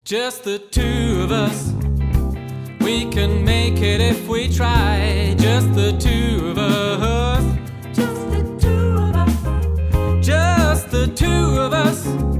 Just the two of us. We can make it if we try. Just the two of us. Just the two of us. Just the two of us.